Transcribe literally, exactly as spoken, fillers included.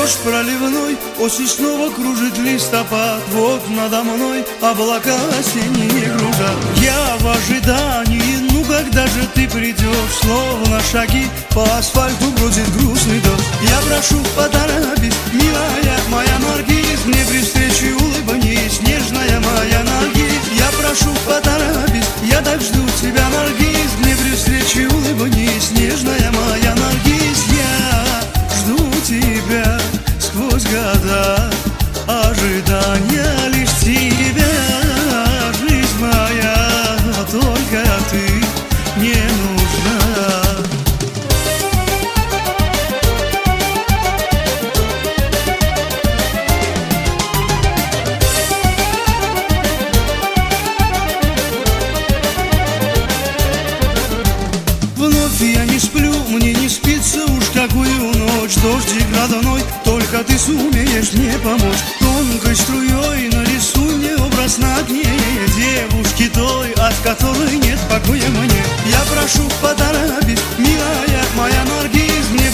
дождь проливной, осень снова кружит листопад. Вот надо мной облака осенние кружат. Я в ожидании, ну когда же ты придешь? Словно шаги по асфальту бродит грустный дождь. Я прошу, поторопись, милая моя Наргиз, мне при встрече улыбнись, нежная моя Наргиз. Я прошу, поторопись, я так жду тебя, Наргиз, мне при встрече улыбнись, нежная моя Наргиз. Я жду тебя сквозь года ожидания лишь тебя, жизнь моя, только ты мне нужна. Вновь я не сплю, мне не спится уж какую ночь. Дождик родной, только ты сумеешь мне помочь. Тонкой струей нарисуй мне образ на дне девушки той, от которой нет покоя мне. Я прошу, поторопись, милая моя Наргиз, мне